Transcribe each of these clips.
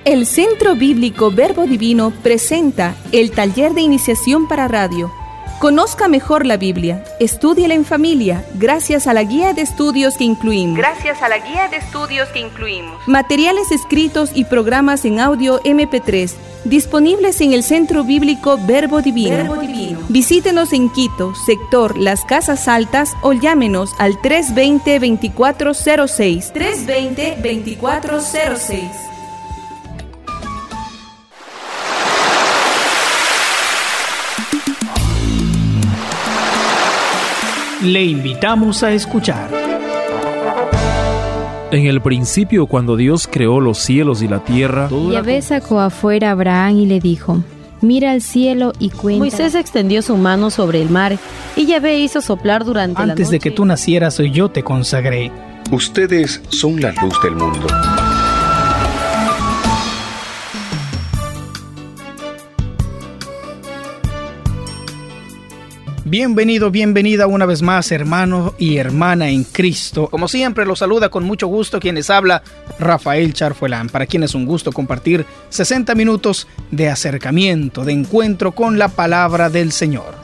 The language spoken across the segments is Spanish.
El Centro Bíblico Verbo Divino presenta el taller de iniciación para radio. Conozca mejor la Biblia, estúdiela en familia, gracias a la guía de estudios que incluimos. Materiales escritos y programas en audio MP3, disponibles en el Centro Bíblico Verbo Divino. Visítenos en Quito, sector Las Casas Altas, o llámenos al 320-2406. 320-2406. Le invitamos a escuchar. En el principio, cuando Dios creó los cielos y la tierra, Yahvé sacó afuera a Abraham y le dijo: mira al cielo y cuenta. Moisés extendió su mano sobre el mar y Yahvé hizo soplar durante la noche. Antes de que tú nacieras, yo te consagré. Ustedes son la luz del mundo. Bienvenido, bienvenida una vez más, hermano y hermana en Cristo. Como siempre, los saluda con mucho gusto quienes habla Rafael Charfuelán, para quien es un gusto compartir 60 minutos de acercamiento, de encuentro con la palabra del Señor.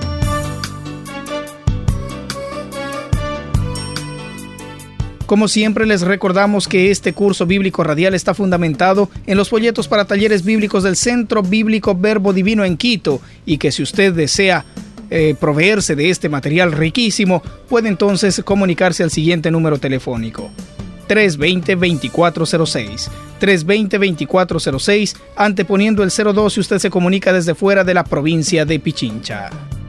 Como siempre, les recordamos que este curso bíblico radial está fundamentado en los folletos para talleres bíblicos del Centro Bíblico Verbo Divino en Quito, y que si usted desea proveerse de este material riquísimo, puede entonces comunicarse al siguiente número telefónico: 320-2406. 320-2406, anteponiendo el 02 si usted se comunica desde fuera de la provincia de Pichincha.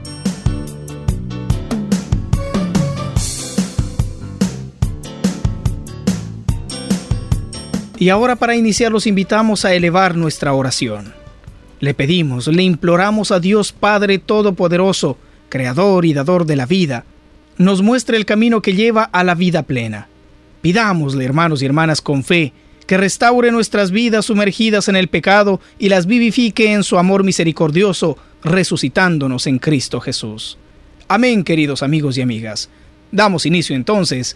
Y ahora, para iniciar, los invitamos a elevar nuestra oración. Le pedimos, le imploramos a Dios Padre Todopoderoso, Creador y Dador de la vida, nos muestre el camino que lleva a la vida plena. Pidámosle, hermanos y hermanas, con fe, que restaure nuestras vidas sumergidas en el pecado y las vivifique en su amor misericordioso, resucitándonos en Cristo Jesús. Amén, queridos amigos y amigas. Damos inicio entonces.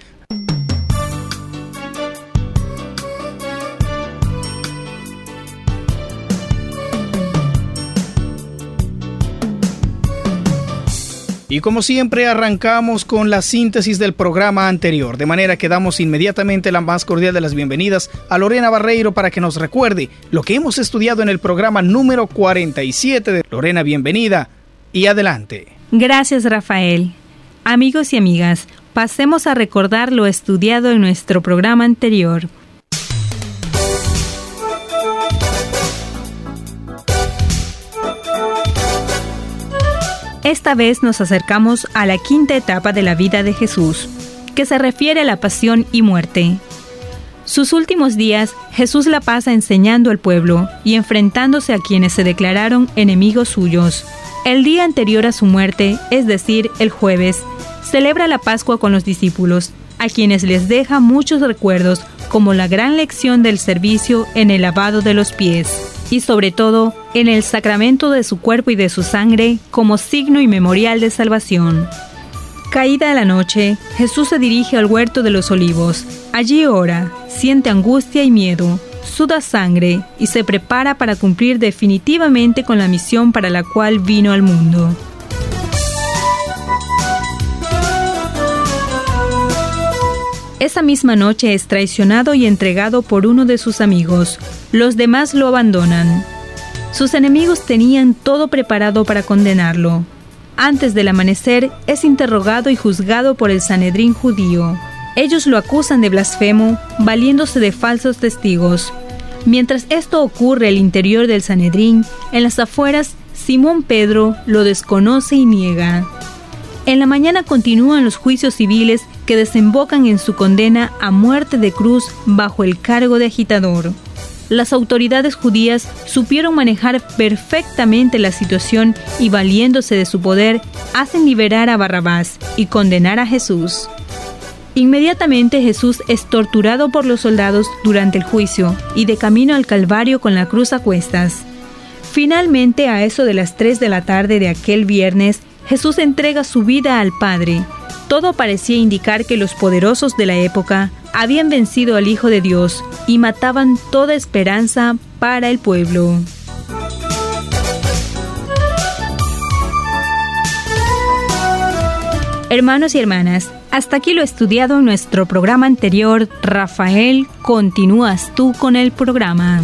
Y como siempre, arrancamos con la síntesis del programa anterior, de manera que damos inmediatamente la más cordial de las bienvenidas a Lorena Barreiro para que nos recuerde lo que hemos estudiado en el programa número 47. Lorena, bienvenida y adelante. Gracias, Rafael. Amigos y amigas, pasemos a recordar lo estudiado en nuestro programa anterior. Esta vez nos acercamos a la quinta etapa de la vida de Jesús, que se refiere a la pasión y muerte. Sus últimos días, Jesús la pasa enseñando al pueblo y enfrentándose a quienes se declararon enemigos suyos. El día anterior a su muerte, es decir, el jueves, celebra la Pascua con los discípulos, a quienes les deja muchos recuerdos, como la gran lección del servicio en el lavado de los pies, y sobre todo en el sacramento de su cuerpo y de su sangre como signo y memorial de salvación. Caída la noche, Jesús se dirige al huerto de los olivos. Allí ora, siente angustia y miedo, suda sangre y se prepara para cumplir definitivamente con la misión para la cual vino al mundo. Esa misma noche es traicionado y entregado por uno de sus amigos. Los demás lo abandonan. Sus enemigos tenían todo preparado para condenarlo. Antes del amanecer, es interrogado y juzgado por el Sanedrín judío. Ellos lo acusan de blasfemo, valiéndose de falsos testigos. Mientras esto ocurre al interior del Sanedrín, en las afueras, Simón Pedro lo desconoce y niega. En la mañana continúan los juicios civiles que desembocan en su condena a muerte de cruz bajo el cargo de agitador. Las autoridades judías supieron manejar perfectamente la situación y, valiéndose de su poder, hacen liberar a Barrabás y condenar a Jesús. Inmediatamente Jesús es torturado por los soldados durante el juicio y de camino al Calvario con la cruz a cuestas. Finalmente, a eso de las 3 de la tarde de aquel viernes, Jesús entrega su vida al Padre. Todo parecía indicar que los poderosos de la época habían vencido al Hijo de Dios y mataban toda esperanza para el pueblo. Hermanos y hermanas, hasta aquí lo estudiado en nuestro programa anterior. Rafael, continúas tú con el programa.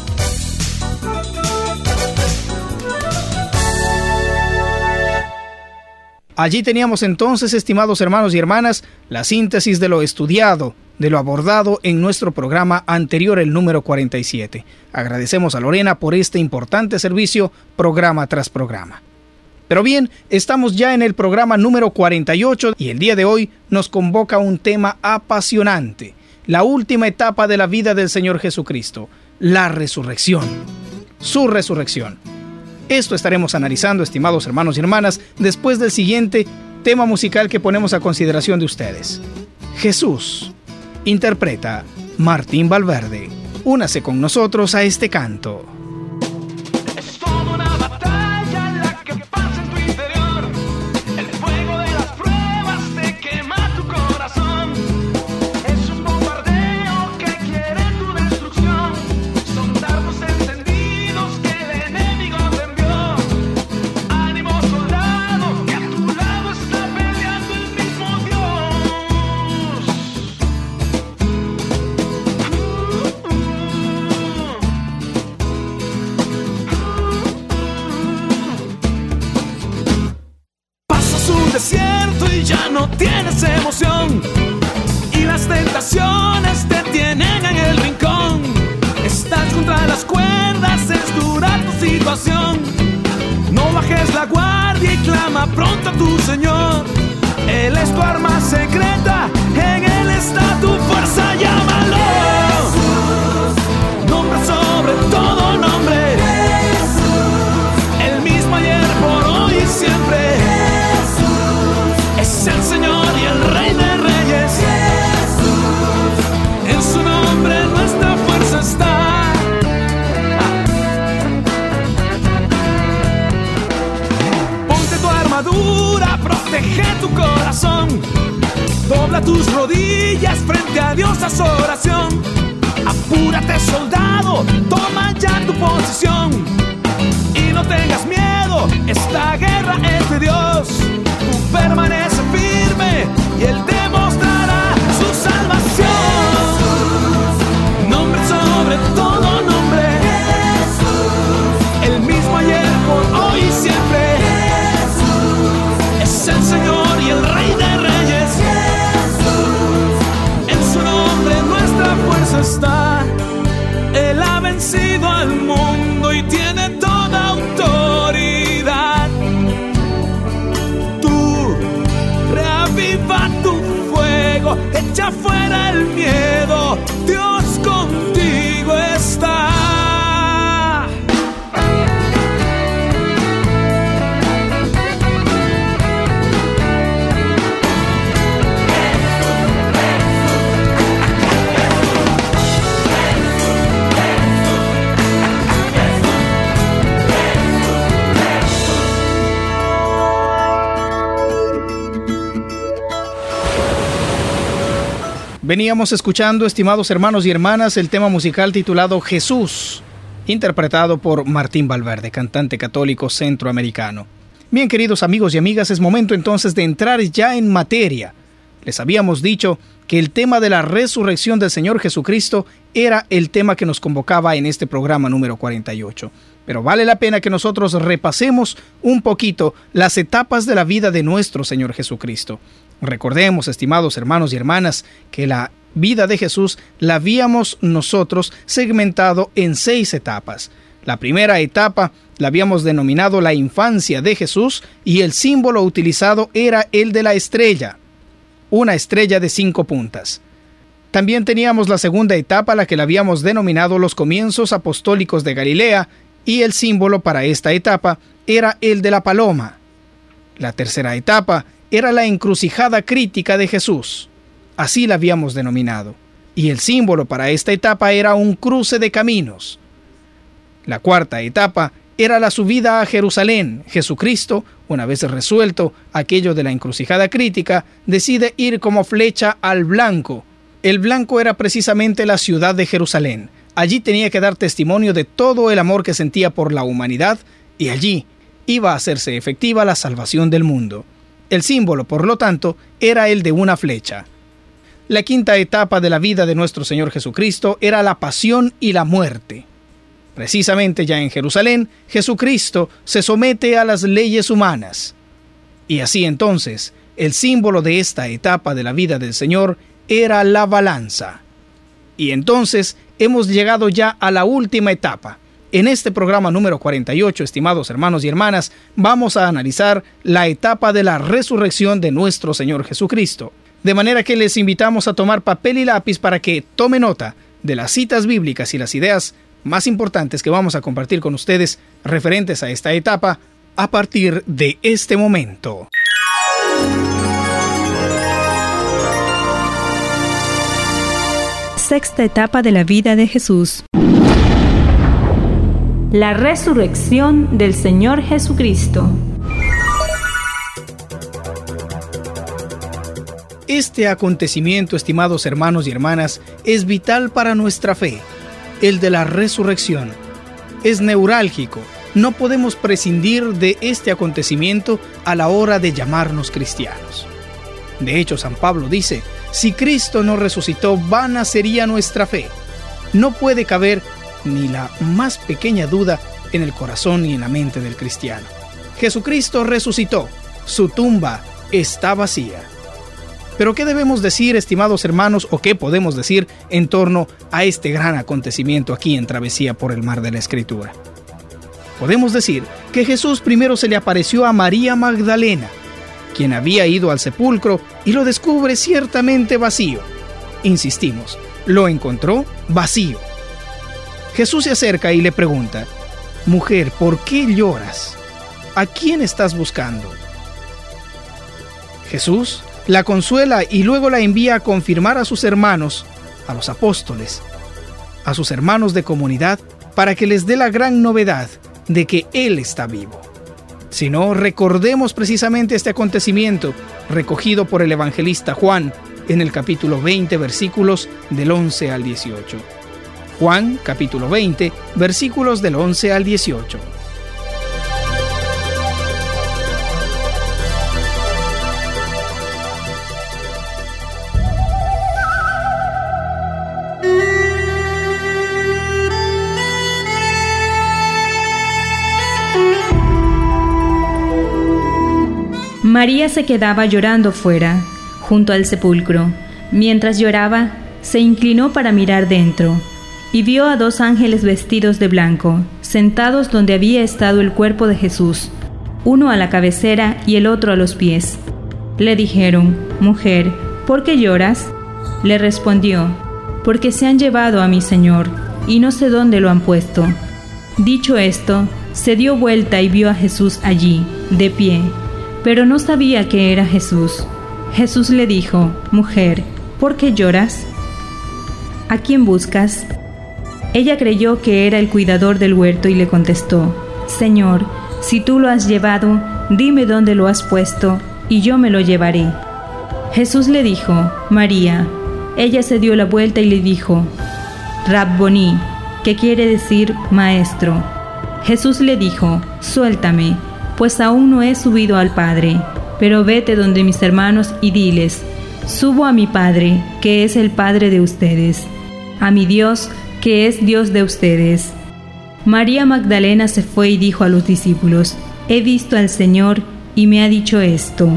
Allí teníamos entonces, estimados hermanos y hermanas, la síntesis de lo estudiado, de lo abordado en nuestro programa anterior, el número 47. Agradecemos a Lorena por este importante servicio, programa tras programa. Pero bien, estamos ya en el programa número 48 y el día de hoy nos convoca un tema apasionante, la última etapa de la vida del Señor Jesucristo, la resurrección, su resurrección. Esto estaremos analizando, estimados hermanos y hermanas, después del siguiente tema musical que ponemos a consideración de ustedes. Jesús, interpreta Martín Valverde. Únase con nosotros a este canto. Desierto y ya no tienes emoción y las tentaciones te tienen en el rincón. Estás contra las cuerdas, es dura tu situación. No bajes la guardia y clama pronto a tu Señor. Él es tu arma secreta, en Él está tu fuerza, llámalo. Jesús, nombre sobre todo nombre. Jesús, el mismo ayer, por hoy y siempre. Es el Señor y el Rey de Reyes. Jesús, en su nombre nuestra fuerza está. Ponte tu armadura, protege tu corazón. Dobla tus rodillas frente a Dios, haz oración. Apúrate, soldado, toma ya tu posición. Y no tengas miedo, esta guerra es de Dios. Tú permanece firme y Él demostrará su salvación. Jesús, nombre sobre todo nombre. Jesús, el mismo ayer, por hoy y siempre. Jesús, es el Señor y el Rey de Reyes. Jesús, en su nombre nuestra fuerza está. Él ha vencido al mundo y tiene toda autoridad. Reaviva tu fuego, echa fuera el miedo, Dios contigo está. Veníamos escuchando, estimados hermanos y hermanas, el tema musical titulado Jesús, interpretado por Martín Valverde, cantante católico centroamericano. Bien, queridos amigos y amigas, es momento entonces de entrar ya en materia. Les habíamos dicho que el tema de la resurrección del Señor Jesucristo era el tema que nos convocaba en este programa número 48. Pero vale la pena que nosotros repasemos un poquito las etapas de la vida de nuestro Señor Jesucristo. Recordemos, estimados hermanos y hermanas, que la vida de Jesús la habíamos nosotros segmentado en 6 etapas. La primera etapa la habíamos denominado la infancia de Jesús y el símbolo utilizado era el de la estrella, una estrella de 5 puntas. También teníamos la segunda etapa, la que la habíamos denominado los comienzos apostólicos de Galilea, y el símbolo para esta etapa era el de la paloma. La tercera etapa era la encrucijada crítica de Jesús, así la habíamos denominado, y el símbolo para esta etapa era un cruce de caminos. La cuarta etapa era la subida a Jerusalén. Jesucristo, una vez resuelto aquello de la encrucijada crítica, decide ir como flecha al blanco, El blanco era precisamente la ciudad de Jerusalén. Allí tenía que dar testimonio de todo el amor que sentía por la humanidad y allí iba a hacerse efectiva la salvación del mundo. El símbolo, por lo tanto, era el de una flecha. La quinta etapa de la vida de nuestro Señor Jesucristo era la pasión y la muerte. Precisamente ya en Jerusalén, Jesucristo se somete a las leyes humanas. Y así entonces, el símbolo de esta etapa de la vida del Señor era la balanza. Y entonces hemos llegado ya a la última etapa. En este programa número 48, estimados hermanos y hermanas, vamos a analizar la etapa de la resurrección de nuestro Señor Jesucristo. De manera que les invitamos a tomar papel y lápiz para que tome nota de las citas bíblicas y las ideas más importantes que vamos a compartir con ustedes referentes a esta etapa a partir de este momento. Sexta etapa de la vida de Jesús. La resurrección del Señor Jesucristo. Este acontecimiento, estimados hermanos y hermanas, es vital para nuestra fe. El de la resurrección es neurálgico. No podemos prescindir de este acontecimiento a la hora de llamarnos cristianos. De hecho, San Pablo dice: si Cristo no resucitó, vana sería nuestra fe. No puede caber ni la más pequeña duda en el corazón y en la mente del cristiano. Jesucristo resucitó. Su tumba está vacía. Pero ¿qué debemos decir, estimados hermanos, o qué podemos decir en torno a este gran acontecimiento aquí en Travesía por el Mar de la Escritura? Podemos decir que Jesús primero se le apareció a María Magdalena, quien había ido al sepulcro y lo descubre ciertamente vacío. Insistimos, lo encontró vacío. Jesús se acerca y le pregunta: mujer, ¿por qué lloras? ¿A quién estás buscando? Jesús la consuela y luego la envía a confirmar a sus hermanos, a los apóstoles, a sus hermanos de comunidad, para que les dé la gran novedad de que Él está vivo. Si no, recordemos precisamente este acontecimiento recogido por el evangelista Juan en el capítulo 20, versículos del 11 al 18. Juan, capítulo 20, versículos del 11 al 18. María se quedaba llorando fuera, junto al sepulcro. Mientras lloraba, se inclinó para mirar dentro, y vio a 2 ángeles vestidos de blanco, sentados donde había estado el cuerpo de Jesús, uno a la cabecera y el otro a los pies. Le dijeron: mujer, ¿por qué lloras? Le respondió: porque se han llevado a mi Señor, y no sé dónde lo han puesto. Dicho esto, se dio vuelta y vio a Jesús allí, de pie, pero no sabía que era Jesús. Jesús le dijo: mujer, ¿por qué lloras? ¿A quién buscas? Ella creyó que era el cuidador del huerto y le contestó: Señor, si tú lo has llevado, dime dónde lo has puesto, y yo me lo llevaré. Jesús le dijo: María. Ella se dio la vuelta y le dijo: Rabboni, que quiere decir maestro. Jesús le dijo: suéltame, pues aún no he subido al Padre, pero vete donde mis hermanos y diles: subo a mi Padre, que es el Padre de ustedes, a mi Dios, que es Dios de ustedes. María Magdalena se fue y dijo a los discípulos: he visto al Señor y me ha dicho esto.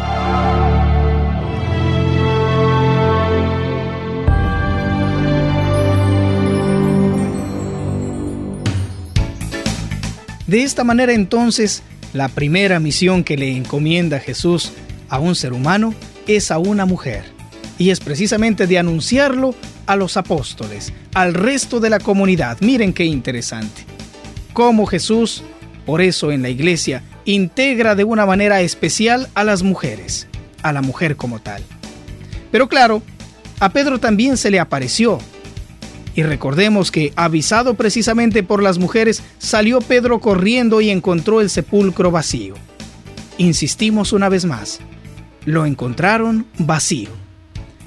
De esta manera entonces, la primera misión que le encomienda Jesús a un ser humano es a una mujer, y es precisamente de anunciarlo a los apóstoles, al resto de la comunidad. Miren qué interesante. Cómo Jesús, por eso en la iglesia, integra de una manera especial a las mujeres, a la mujer como tal. Pero claro, a Pedro también se le apareció. Y recordemos que, avisado precisamente por las mujeres, salió Pedro corriendo y encontró el sepulcro vacío. Insistimos una vez más, lo encontraron vacío.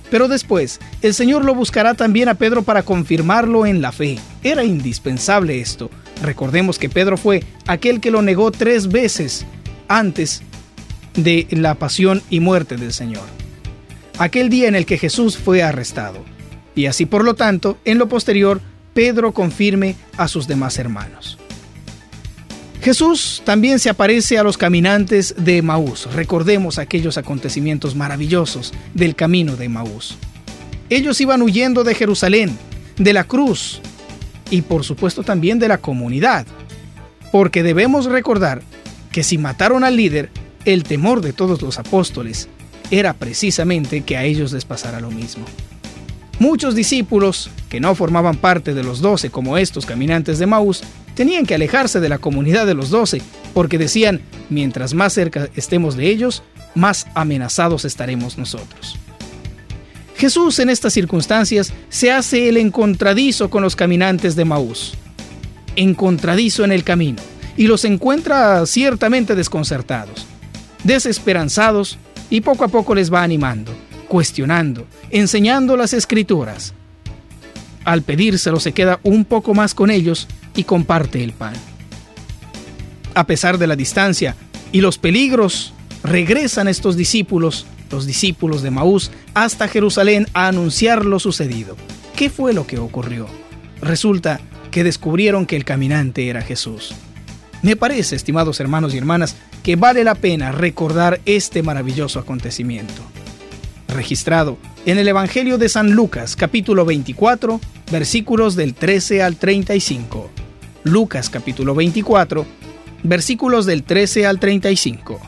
Pero después, el Señor lo buscará también a Pedro para confirmarlo en la fe. Era indispensable esto. Recordemos que Pedro fue aquel que lo negó 3 veces antes de la pasión y muerte del Señor. Aquel día en el que Jesús fue arrestado. Y así, por lo tanto, en lo posterior, Pedro confirme a sus demás hermanos. Jesús también se aparece a los caminantes de Emaús. Recordemos aquellos acontecimientos maravillosos del camino de Emaús. Ellos iban huyendo de Jerusalén, de la cruz y por supuesto también de la comunidad. Porque debemos recordar que si mataron al líder, el temor de todos los apóstoles era precisamente que a ellos les pasara lo mismo. Muchos discípulos que no formaban parte de los 12 como estos caminantes de Emaús tenían que alejarse de la comunidad de los 12 porque decían, mientras más cerca estemos de ellos, más amenazados estaremos nosotros. Jesús en estas circunstancias se hace el encontradizo con los caminantes de Emaús, encontradizo en el camino, y los encuentra ciertamente desconcertados, desesperanzados, y poco a poco les va animando, cuestionando, enseñando las Escrituras. Al pedírselo se queda un poco más con ellos y comparte el pan. A pesar de la distancia y los peligros, regresan estos discípulos, los discípulos de Emaús, hasta Jerusalén a anunciar lo sucedido. ¿Qué fue lo que ocurrió? Resulta que descubrieron que el caminante era Jesús. Me parece, estimados hermanos y hermanas, que vale la pena recordar este maravilloso acontecimiento. Registrado en el Evangelio de San Lucas, capítulo 24, versículos del 13 al 35. Lucas, capítulo 24, versículos del 13 al 35.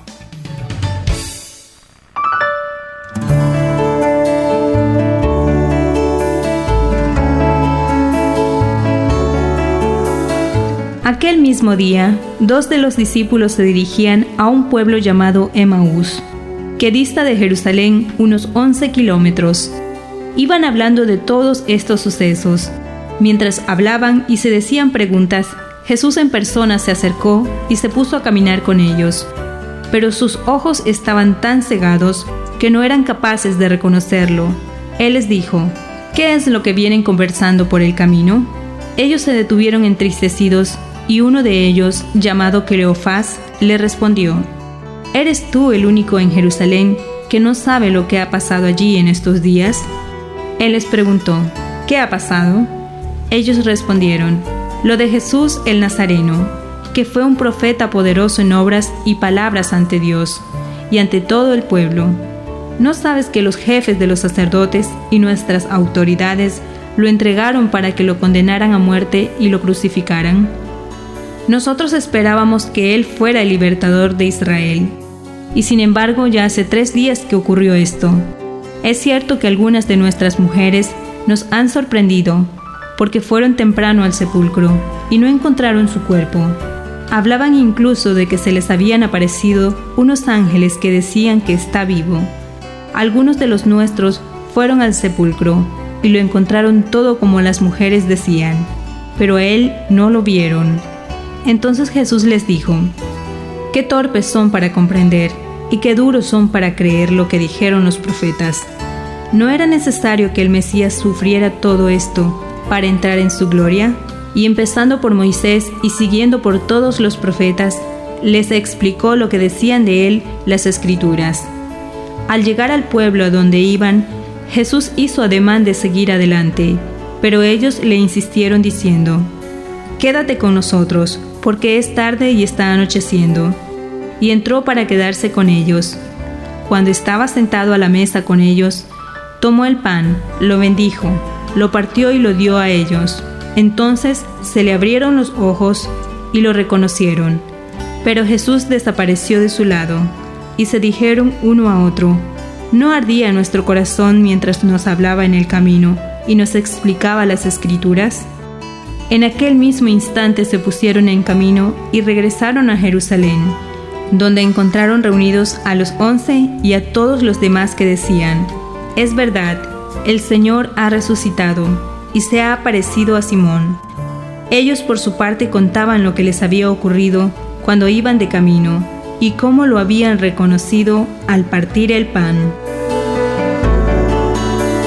Aquel mismo día, 2 de los discípulos se dirigían a un pueblo llamado Emaús, que dista de Jerusalén unos 11 kilómetros. Iban hablando de todos estos sucesos. Mientras hablaban y se decían preguntas, Jesús en persona se acercó y se puso a caminar con ellos. Pero sus ojos estaban tan cegados que no eran capaces de reconocerlo. Él les dijo, ¿qué es lo que vienen conversando por el camino? Ellos se detuvieron entristecidos y uno de ellos, llamado Cleofás, le respondió, ¿eres tú el único en Jerusalén que no sabe lo que ha pasado allí en estos días? Él les preguntó, ¿qué ha pasado? Ellos respondieron, lo de Jesús el Nazareno, que fue un profeta poderoso en obras y palabras ante Dios y ante todo el pueblo. ¿No sabes que los jefes de los sacerdotes y nuestras autoridades lo entregaron para que lo condenaran a muerte y lo crucificaran? Nosotros esperábamos que Él fuera el libertador de Israel. Y sin embargo, ya hace 3 días que ocurrió esto. Es cierto que algunas de nuestras mujeres nos han sorprendido, porque fueron temprano al sepulcro y no encontraron su cuerpo. Hablaban incluso de que se les habían aparecido unos ángeles que decían que está vivo. Algunos de los nuestros fueron al sepulcro y lo encontraron todo como las mujeres decían, pero a Él no lo vieron. Entonces Jesús les dijo, qué torpes son para comprender y qué duros son para creer lo que dijeron los profetas. ¿No era necesario que el Mesías sufriera todo esto para entrar en su gloria? Y empezando por Moisés y siguiendo por todos los profetas, les explicó lo que decían de él las Escrituras. Al llegar al pueblo a donde iban, Jesús hizo ademán de seguir adelante, pero ellos le insistieron diciendo, quédate con nosotros, porque es tarde y está anocheciendo. Y entró para quedarse con ellos. Cuando estaba sentado a la mesa con ellos, tomó el pan, lo bendijo, lo partió y lo dio a ellos. Entonces se le abrieron los ojos y lo reconocieron. Pero Jesús desapareció de su lado, y se dijeron uno a otro, ¿no ardía nuestro corazón mientras nos hablaba en el camino y nos explicaba las Escrituras? En aquel mismo instante se pusieron en camino y regresaron a Jerusalén, donde encontraron reunidos a los 11 y a todos los demás que decían, es verdad, el Señor ha resucitado y se ha aparecido a Simón. Ellos por su parte contaban lo que les había ocurrido cuando iban de camino y cómo lo habían reconocido al partir el pan.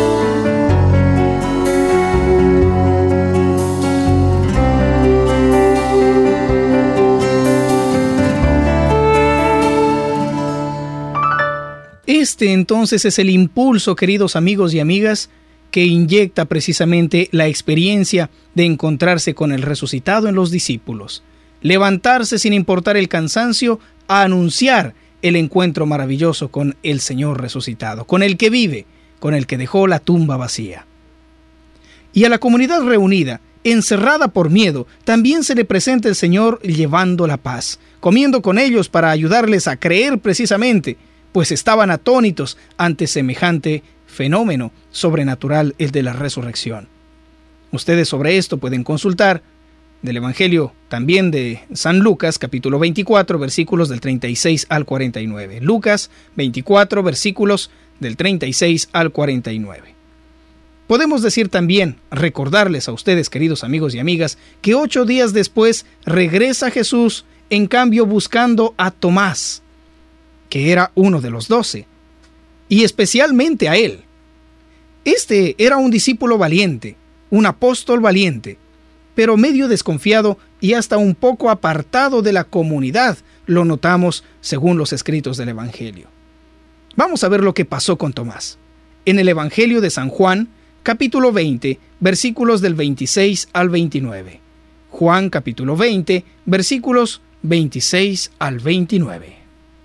Este entonces es el impulso, queridos amigos y amigas, que inyecta precisamente la experiencia de encontrarse con el resucitado en los discípulos. Levantarse sin importar el cansancio a anunciar el encuentro maravilloso con el Señor resucitado, con el que vive, con el que dejó la tumba vacía. Y a la comunidad reunida, encerrada por miedo, también se le presenta el Señor llevando la paz, comiendo con ellos para ayudarles a creer precisamente, pues estaban atónitos ante semejante fenómeno sobrenatural, el de la resurrección. Ustedes sobre esto pueden consultar del Evangelio también de San Lucas, capítulo 24, versículos del 36 al 49. Lucas 24, versículos del 36 al 49. Podemos decir también, recordarles a ustedes, queridos amigos y amigas, que 8 días después regresa Jesús, en cambio buscando a Tomás, que era uno de los 12, y especialmente a él. Este era un discípulo valiente, un apóstol valiente, pero medio desconfiado y hasta un poco apartado de la comunidad, lo notamos según los escritos del Evangelio. Vamos a ver lo que pasó con Tomás. En el Evangelio de San Juan, capítulo 20, versículos del 26 al 29. Juan capítulo 20, versículos 26 al 29.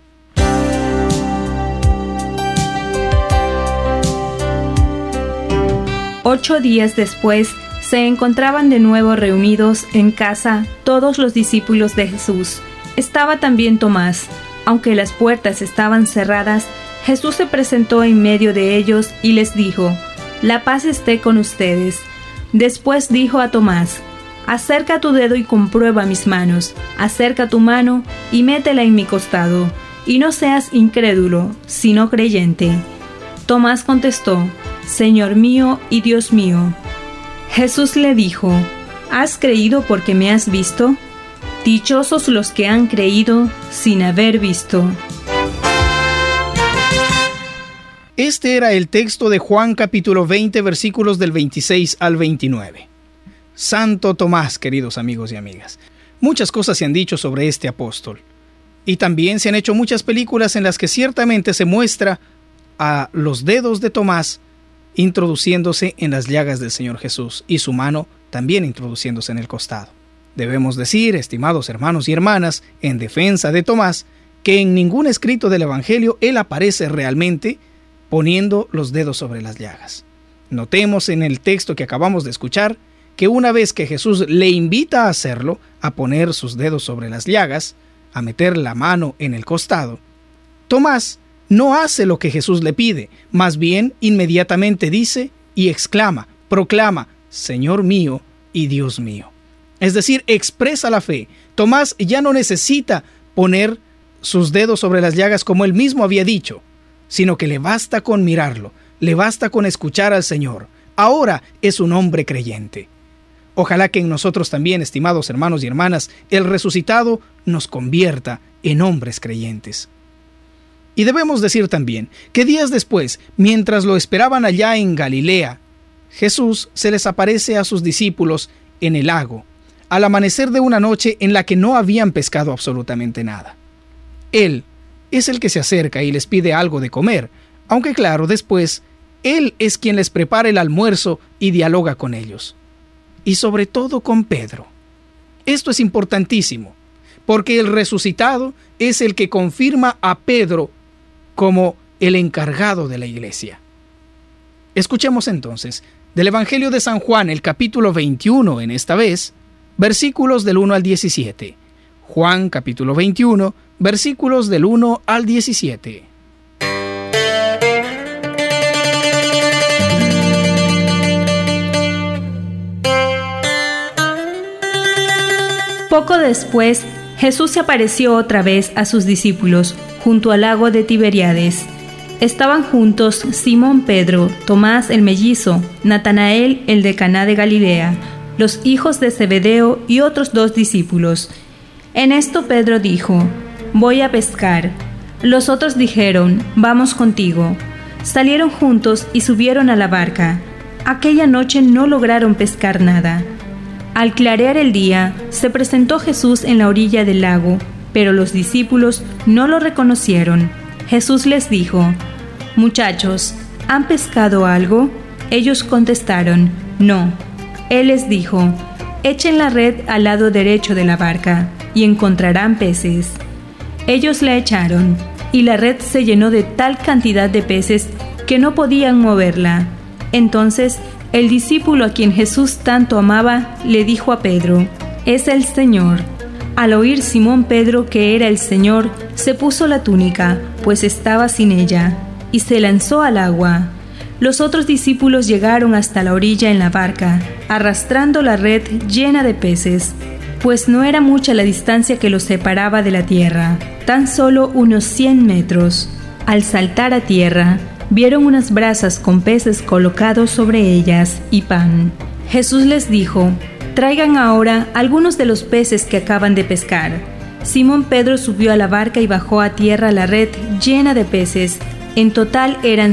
Ocho días después, se encontraban de nuevo reunidos en casa todos los discípulos de Jesús. Estaba también Tomás. Aunque las puertas estaban cerradas, Jesús se presentó en medio de ellos y les dijo: «La paz esté con ustedes». Después dijo a Tomás: «Acerca tu dedo y comprueba mis manos. Acerca tu mano y métela en mi costado. Y no seas incrédulo, sino creyente». Tomás contestó: «Señor mío y Dios mío». Jesús le dijo: ¿Has creído porque me has visto? Dichosos los que han creído sin haber visto. Este era el texto de Juan capítulo 20, versículos del 26 al 29. Santo Tomás, queridos amigos y amigas. Muchas cosas se han dicho sobre este apóstol. Y también se han hecho muchas películas en las que ciertamente se muestra a los dedos de Tomás introduciéndose en las llagas del Señor Jesús y su mano también introduciéndose en el costado. Debemos decir, estimados hermanos y hermanas, en defensa de Tomás, que en ningún escrito del Evangelio él aparece realmente poniendo los dedos sobre las llagas. Notemos en el texto que acabamos de escuchar que una vez que Jesús le invita a hacerlo, a poner sus dedos sobre las llagas, a meter la mano en el costado, Tomás no hace lo que Jesús le pide, más bien inmediatamente dice y exclama, proclama: «Señor mío y Dios mío». Es decir, expresa la fe. Tomás ya no necesita poner sus dedos sobre las llagas como él mismo había dicho, sino que le basta con mirarlo, le basta con escuchar al Señor. Ahora es un hombre creyente. Ojalá que en nosotros también, estimados hermanos y hermanas, el resucitado nos convierta en hombres creyentes. Y debemos decir también que días después, mientras lo esperaban allá en Galilea, Jesús se les aparece a sus discípulos en el lago, al amanecer de una noche en la que no habían pescado absolutamente nada. Él es el que se acerca y les pide algo de comer, aunque claro, después, Él es quien les prepara el almuerzo y dialoga con ellos. Y sobre todo con Pedro. Esto es importantísimo, porque el resucitado es el que confirma a Pedro como el encargado de la iglesia. Escuchemos entonces del Evangelio de San Juan, el capítulo 21 en esta vez, versículos del 1 al 17. Juan capítulo 21, versículos del 1 al 17. Poco después, Jesús se apareció otra vez a sus discípulos junto al lago de Tiberíades. Estaban juntos Simón Pedro, Tomás el mellizo, Natanael el de Caná de Galilea, los hijos de Zebedeo y otros 2 discípulos. En esto Pedro dijo: «Voy a pescar». Los otros dijeron: «Vamos contigo». Salieron juntos y subieron a la barca. Aquella noche no lograron pescar nada. Al clarear el día, se presentó Jesús en la orilla del lago, pero los discípulos no lo reconocieron. Jesús les dijo: «Muchachos, ¿han pescado algo?». Ellos contestaron: «No». Él les dijo: «Echen la red al lado derecho de la barca, y encontrarán peces». Ellos la echaron, y la red se llenó de tal cantidad de peces que no podían moverla. Entonces, el discípulo a quien Jesús tanto amaba le dijo a Pedro: «Es el Señor». Al oír Simón Pedro que era el Señor, se puso la túnica, pues estaba sin ella, y se lanzó al agua. Los otros discípulos llegaron hasta la orilla en la barca, arrastrando la red llena de peces, pues no era mucha la distancia que los separaba de la tierra, tan solo unos 100 metros. Al saltar a tierra, vieron unas brasas con peces colocados sobre ellas y pan. Jesús les dijo: «Traigan ahora algunos de los peces que acaban de pescar». Simón Pedro subió a la barca y bajó a tierra la red llena de peces. En total eran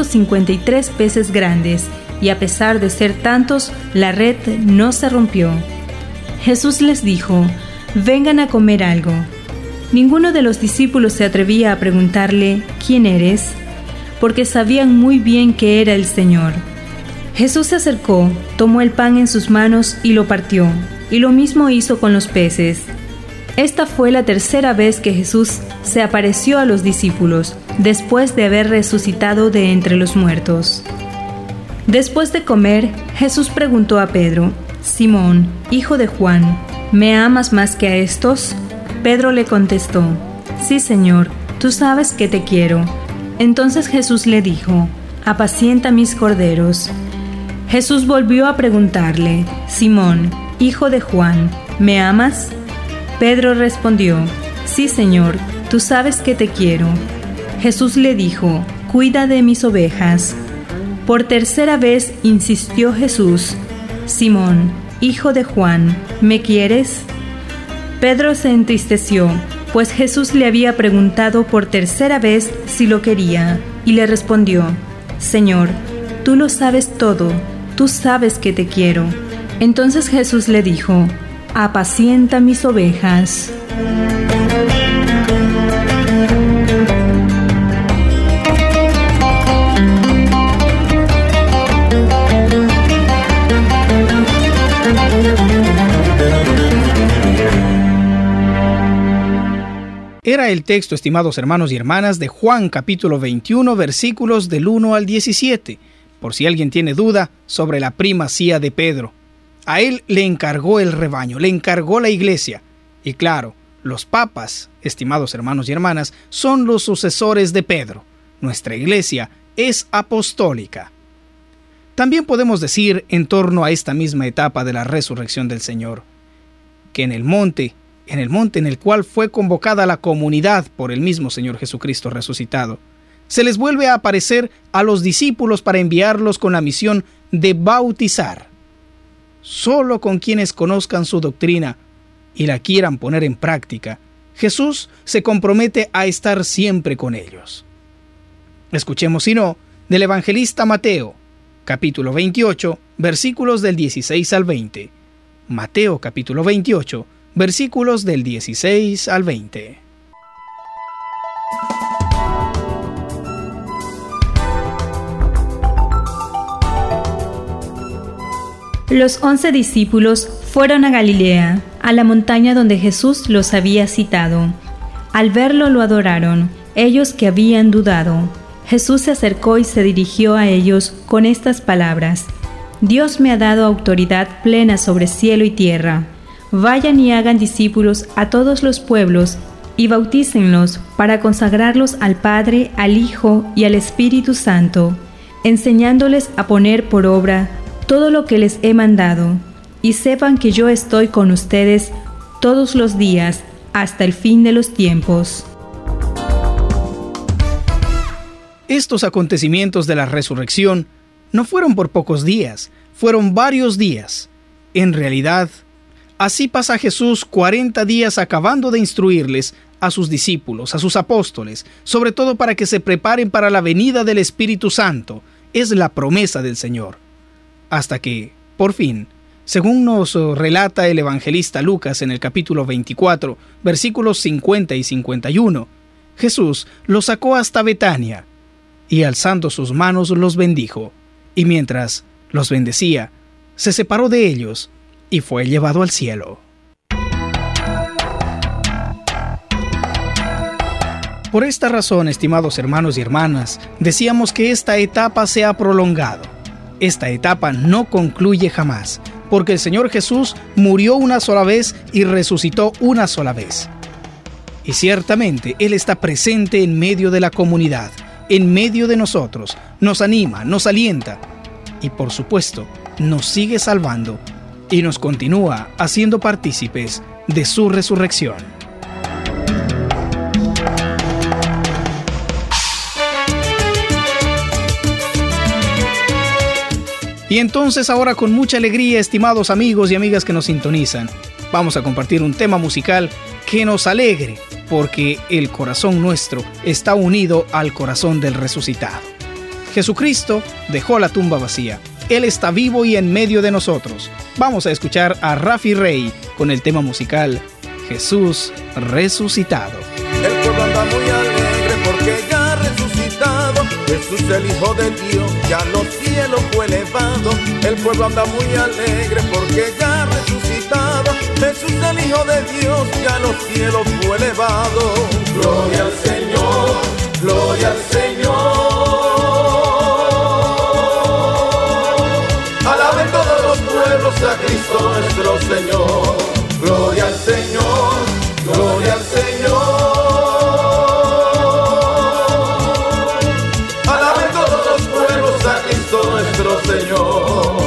153 peces grandes, y a pesar de ser tantos, la red no se rompió. Jesús les dijo: «Vengan a comer algo». Ninguno de los discípulos se atrevía a preguntarle: «¿Quién eres?», porque sabían muy bien que era el Señor. Jesús se acercó, tomó el pan en sus manos y lo partió, y lo mismo hizo con los peces. Esta fue la tercera vez que Jesús se apareció a los discípulos, después de haber resucitado de entre los muertos. Después de comer, Jesús preguntó a Pedro: «Simón, hijo de Juan, ¿me amas más que a estos?». Pedro le contestó: «Sí, Señor, tú sabes que te quiero». Entonces Jesús le dijo: «Apacienta mis corderos». Jesús volvió a preguntarle: «Simón, hijo de Juan, ¿me amas?». Pedro respondió: «Sí, Señor, tú sabes que te quiero». Jesús le dijo: «Cuida de mis ovejas». Por tercera vez insistió Jesús: «Simón, hijo de Juan, ¿me quieres?». Pedro se entristeció, pues Jesús le había preguntado por tercera vez si lo quería, y le respondió: «Señor, tú lo sabes todo, tú sabes que te quiero». Entonces Jesús le dijo: «Apacienta mis ovejas». Era el texto, estimados hermanos y hermanas, de Juan capítulo 21, versículos del 1 al 17, por si alguien tiene duda sobre la primacía de Pedro. A él le encargó el rebaño, le encargó la iglesia. Y claro, los papas, estimados hermanos y hermanas, son los sucesores de Pedro. Nuestra iglesia es apostólica. También podemos decir, en torno a esta misma etapa de la resurrección del Señor, que en el monte en el cual fue convocada la comunidad por el mismo Señor Jesucristo resucitado, se les vuelve a aparecer a los discípulos para enviarlos con la misión de bautizar. Solo con quienes conozcan su doctrina y la quieran poner en práctica, Jesús se compromete a estar siempre con ellos. Escuchemos, si no, del evangelista Mateo, capítulo 28, versículos del 16 al 20. Mateo, capítulo 28, versículos del 16 al 20. Los 11 discípulos fueron a Galilea, a la montaña donde Jesús los había citado. Al verlo lo adoraron, ellos que habían dudado. Jesús se acercó y se dirigió a ellos con estas palabras: «Dios me ha dado autoridad plena sobre cielo y tierra. Vayan y hagan discípulos a todos los pueblos y bautícenlos para consagrarlos al Padre, al Hijo y al Espíritu Santo, enseñándoles a poner por obra todo lo que les he mandado, y sepan que yo estoy con ustedes todos los días hasta el fin de los tiempos». Estos acontecimientos de la resurrección no fueron por pocos días, fueron varios días. En realidad, así pasa Jesús 40 días acabando de instruirles a sus discípulos, a sus apóstoles, sobre todo para que se preparen para la venida del Espíritu Santo. Es la promesa del Señor. Hasta que, por fin, según nos relata el evangelista Lucas en el capítulo 24, versículos 50 y 51, Jesús los sacó hasta Betania. y alzando sus manos los bendijo. Y mientras los bendecía, se separó de ellos y fue llevado al cielo. Por esta razón, estimados hermanos y hermanas, decíamos que esta etapa se ha prolongado. Esta etapa no concluye jamás, porque el Señor Jesús murió una sola vez y resucitó una sola vez. Y ciertamente Él está presente en medio de la comunidad, en medio de nosotros, nos anima, nos alienta y por supuesto nos sigue salvando y nos continúa haciendo partícipes de su resurrección. Y entonces ahora con mucha alegría, estimados amigos y amigas que nos sintonizan, vamos a compartir un tema musical que nos alegre, porque el corazón nuestro está unido al corazón del resucitado. Jesucristo dejó la tumba vacía. Él está vivo y en medio de nosotros. Vamos a escuchar a Rafi Rey con el tema musical Jesús resucitado. El pueblo anda muy alegre porque ya ha resucitado. Jesús el Hijo de Dios ya a los cielos fue elevado. El pueblo anda muy alegre porque ya ha resucitado. Jesús el Hijo de Dios ya a los cielos fue elevado. Gloria al Señor, gloria al Señor. Alaben todos los pueblos a Cristo nuestro Señor. Gloria al Señor, gloria al Señor. Alaben todos los pueblos a Cristo nuestro Señor.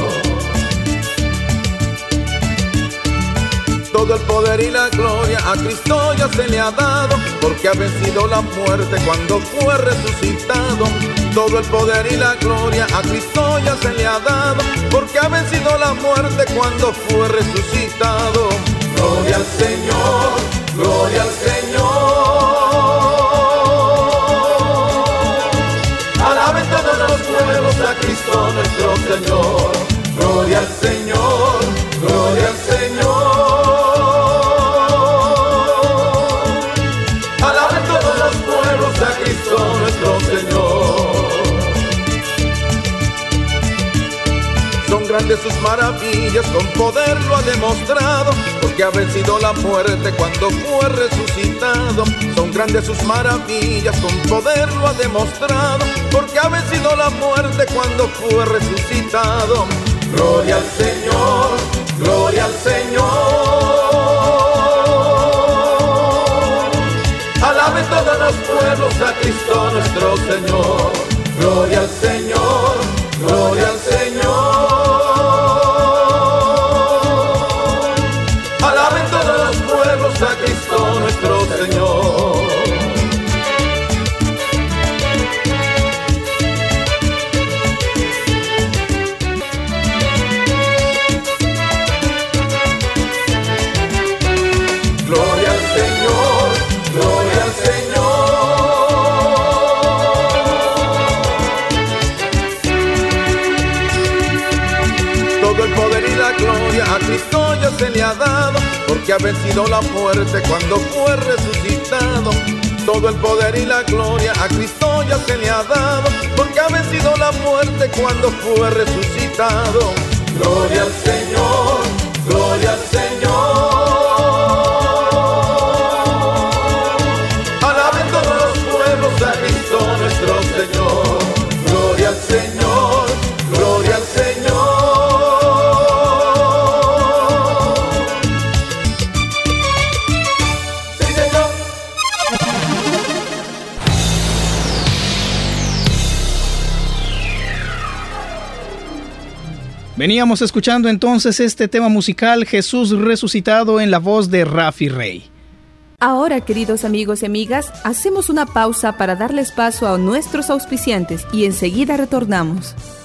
Todo el poder y la gloria a Cristo ya se le ha dado, porque ha vencido la muerte cuando fue resucitado. Todo el poder y la gloria a Cristo ya se le ha dado, porque ha vencido la muerte cuando fue resucitado. Gloria al Señor, gloria al Señor. Alaben todos los pueblos a Cristo nuestro Señor. Gloria al Señor, gloria al Señor. Alaben todos los pueblos a Cristo nuestro Señor. Son grandes sus maravillas, con poder lo ha demostrado, porque ha vencido la muerte cuando fue resucitado. Son grandes sus maravillas, con poder lo ha demostrado, porque ha vencido la muerte cuando fue resucitado. Gloria al Señor, gloria al Señor. Alaben todos los pueblos a Cristo nuestro Señor. Gloria al Señor, gloria al Señor. Alaben todos los pueblos a Cristo nuestro Señor. Gloria al Señor, gloria al Señor. Todo el poder y la gloria a Cristo ya se le ha dado, porque ha vencido la muerte cuando fue resucitado. Todo el poder y la gloria a Cristo ya se le ha dado, porque ha vencido la muerte cuando fue resucitado. Gloria al Señor, gloria al Señor. Alaben todos los pueblos a Cristo nuestro Señor. Gloria al Señor, gloria al Señor. Veníamos escuchando entonces este tema musical Jesús resucitado en la voz de Rafi Rey. Ahora, queridos amigos y amigas, hacemos una pausa para darles paso a nuestros auspiciantes y enseguida retornamos.